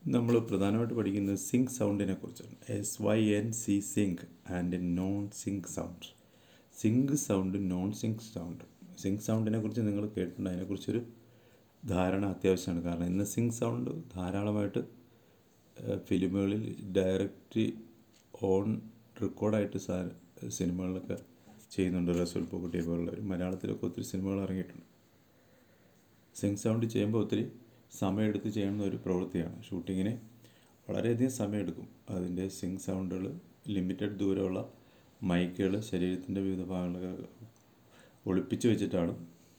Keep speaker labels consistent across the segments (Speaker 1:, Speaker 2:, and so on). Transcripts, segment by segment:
Speaker 1: നമ്മൾ പ്രധാനമായിട്ട് പഠിക്കുന്നത് സിങ്ക് സൗണ്ടിനെ കുറിച്ചാണ്. SYNC sync and non sync sound. Sync sound, non sync sound. Sync സൗണ്ടിനെ കുറിച്ച് നിങ്ങൾ കേട്ടിട്ടുണ്ട്. അതിനെക്കുറിച്ചൊരു ധാരണ അത്യാവശ്യമാണ്. കാരണം ഇന്ന് സിങ്ക് സൗണ്ട് ധാരാളമായിട്ട് ഫിലിമുകളിൽ ഡയറക്റ്റ് ഓൺ റെക്കോർഡായിട്ട് സിനിമകളിലൊക്കെ ചെയ്യുന്നുണ്ട്. റസൂൽ പൂക്കുട്ടിയെ പോലുള്ളവർ മലയാളത്തിലൊക്കെ ഒത്തിരി സിനിമകൾ ഇറങ്ങിയിട്ടുണ്ട്. സിങ്ക് സൗണ്ട് ചെയ്യുമ്പോൾ ഒത്തിരി സമയമെടുത്ത് ചെയ്യുന്ന ഒരു പ്രവൃത്തിയാണ്. ഷൂട്ടിങ്ങിന് വളരെയധികം സമയമെടുക്കും. അതിൻ്റെ സിങ്ക് സൗണ്ടുകൾ ലിമിറ്റഡ് ദൂരമുള്ള മൈക്കുകൾ ശരീരത്തിൻ്റെ വിവിധ ഭാഗങ്ങളൊക്കെ ഒളിപ്പിച്ച് വെച്ചിട്ടാണ്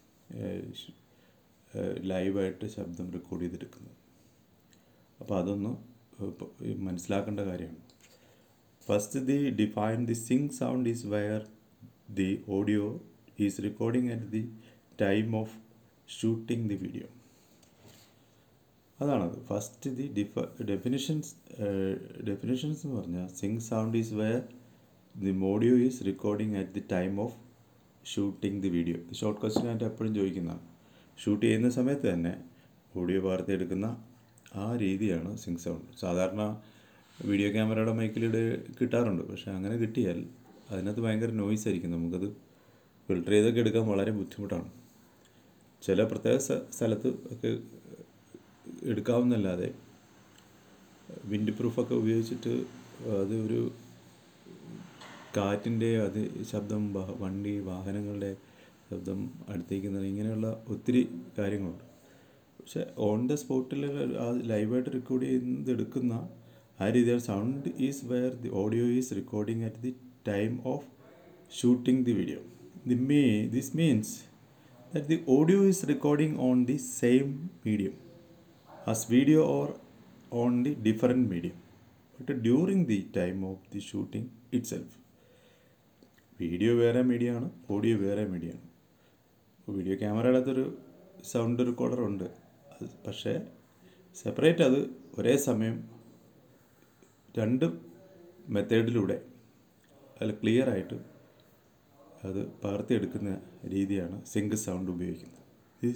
Speaker 1: ലൈവായിട്ട് ശബ്ദം റെക്കോർഡ് ചെയ്തെടുക്കുന്നത്. അപ്പോൾ അതൊന്ന് മനസ്സിലാക്കേണ്ട കാര്യമാണ്. First define the sync sound is where the audio is recording at the time of shooting the video. അതാണത്. ഫസ്റ്റ് ഡെഫിനിഷൻസ് എന്ന് പറഞ്ഞാൽ sync sound is where the audio is recording at the time of shooting the video. Short question ആയിട്ട് എപ്പോഴും ചോദിക്കുന്നതാണ്. Shoot ചെയ്യുന്ന സമയത്ത് തന്നെ audio വാർത്തെടുക്കുന്ന ആ രീതിയാണ് സിങ്ക് സൗണ്ട്. സാധാരണ വീഡിയോ ക്യാമറയുടെ മൈക്കിൽ കിട്ടാറുണ്ട്. പക്ഷേ അങ്ങനെ കിട്ടിയാൽ അതിനകത്ത് ഭയങ്കര നോയ്സ് ആയിരിക്കും. നമുക്കത് ഫിൽട്ടർ ചെയ്തൊക്കെ എടുക്കാൻ വളരെ ബുദ്ധിമുട്ടാണ്. ചില പ്രത്യേക സ്ഥലത്ത് ഒക്കെ എടുക്കാവുന്നല്ലാതെ വിൻഡ് പ്രൂഫൊക്കെ ഉപയോഗിച്ചിട്ട് അത് ഒരു കാറ്റിൻ്റെ അത് ശബ്ദം, വണ്ടി വാഹനങ്ങളുടെ ശബ്ദം അടുത്തേക്കുന്നത്, ഇങ്ങനെയുള്ള ഒത്തിരി കാര്യങ്ങളുണ്ട്. പക്ഷേ ഓൺ ദ സ്പോട്ടിൽ ആ ലൈവായിട്ട് റെക്കോർഡ് ചെയ്തെടുക്കുന്ന ആ രീതിയിൽ sound is where the audio is recording at the time of shooting the video. This means that the audio is recording on the same medium as video or on the different medium, but during the time of the shooting itself. Video വേറെ മീഡിയമാണ്, audio വേറെ മീഡിയമാണ്. Video ക്യാമറയുടെ അകത്തൊരു sound recorder ഉണ്ട്. പക്ഷേ separate അത് ഒരേ സമയം രണ്ട് മെത്തേഡിലൂടെ അതിൽ ക്ലിയറായിട്ട് അത് പകർത്തിയെടുക്കുന്ന രീതിയാണ് സിങ്ക് സൗണ്ട് ഉപയോഗിക്കുന്നത്. ഈ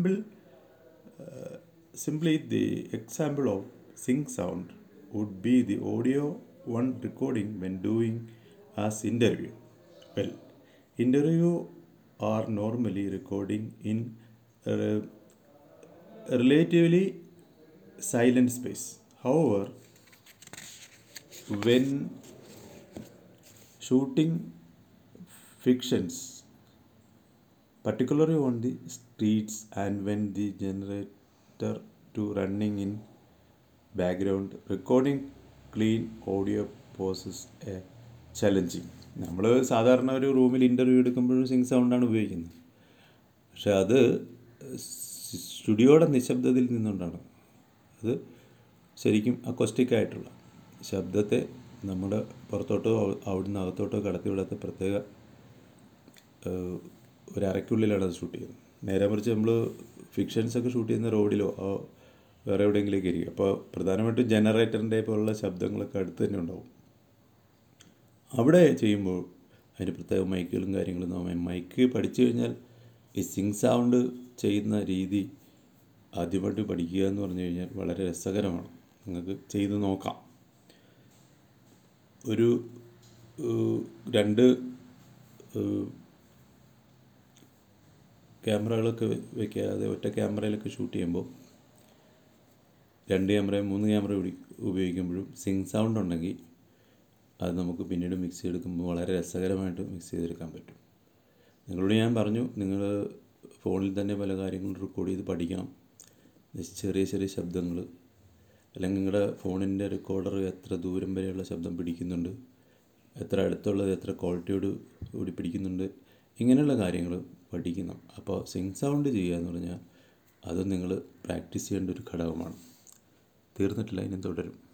Speaker 1: simply the example of sync sound would be the audio one recording when doing as interview. Well, interview are normally recording in relatively silent space. However, when shooting fictions, particularly on the streets and when the generator to running in background, recording clean audio poses a challenging. നമ്മൾ സാധാരണ ഒരു റൂമിൽ interview എടുക്കുമ്പോഴും zinc സൗണ്ടാണ് ഉപയോഗിക്കുന്നത്. പക്ഷെ അത് സ്റ്റുഡിയോയുടെ നിശബ്ദതയിൽ നിന്നുകൊണ്ടാണ്. അത് ശരിക്കും അക്കോസ്റ്റിക്കായിട്ടുള്ള ശബ്ദത്തെ നമ്മുടെ പുറത്തോട്ടോ അവിടുന്ന് അകത്തോട്ടോ കടത്തി വിടാത്ത പ്രത്യേക ഒരറയ്ക്കുള്ളിലാണ് അത് ഷൂട്ട് ചെയ്യുന്നത്. നേരെ മറിച്ച് നമ്മൾ ഫിക്ഷൻസൊക്കെ ഷൂട്ട് ചെയ്യുന്ന റോഡിലോ വേറെ എവിടെയെങ്കിലേക്ക് ആയിരിക്കും. അപ്പോൾ പ്രധാനമായിട്ടും ജനറേറ്ററിൻ്റെ പോലുള്ള ശബ്ദങ്ങളൊക്കെ അടുത്ത് തന്നെ ഉണ്ടാവും. അവിടെ ചെയ്യുമ്പോൾ അതിന് പ്രത്യേക മൈക്കുകളും കാര്യങ്ങളും നോക്കാം. മൈക്ക് പഠിച്ചു കഴിഞ്ഞാൽ ഈ സിങ്ക് സൗണ്ട് ചെയ്യുന്ന രീതി ആദ്യമായിട്ട് പഠിക്കുക എന്ന് പറഞ്ഞു കഴിഞ്ഞാൽ വളരെ രസകരമാണ്. നിങ്ങൾക്ക് ചെയ്ത് നോക്കാം. ഒരു രണ്ട് ക്യാമറകളൊക്കെ വയ്ക്കാതെ ഒറ്റ ക്യാമറയിലൊക്കെ ഷൂട്ട് ചെയ്യുമ്പോൾ 2 ക്യാമറയും 3 ക്യാമറയും ഉപയോഗിക്കുമ്പോഴും സിങ്ക് സൗണ്ട് ഉണ്ടെങ്കിൽ അത് നമുക്ക് പിന്നീട് മിക്സ് ചെയ്തെടുക്കുമ്പോൾ വളരെ രസകരമായിട്ട് മിക്സ് ചെയ്തെടുക്കാൻ പറ്റും. നിങ്ങളോട് ഞാൻ പറഞ്ഞു, നിങ്ങൾ ഫോണിൽ തന്നെ പല കാര്യങ്ങളും റെക്കോർഡ് ചെയ്ത് പഠിക്കണം. ചെറിയ ചെറിയ ശബ്ദങ്ങൾ, അല്ലെങ്കിൽ നിങ്ങളുടെ ഫോണിൻ്റെ റെക്കോർഡർ എത്ര ദൂരം വരെയുള്ള ശബ്ദം പിടിക്കുന്നുണ്ട്, എത്ര അടുത്തുള്ളത് എത്ര ക്വാളിറ്റിയോട് കൂടി പിടിക്കുന്നുണ്ട്, ഇങ്ങനെയുള്ള കാര്യങ്ങൾ പഠിക്കണം. അപ്പോൾ സിങ്ക് സൗണ്ട് ചെയ്യുക എന്ന് പറഞ്ഞാൽ അത് നിങ്ങൾ പ്രാക്ടീസ് ചെയ്യേണ്ട ഒരു ഘടകമാണ്. തീർന്നിട്ടില്ല, ഇനി തുടരും.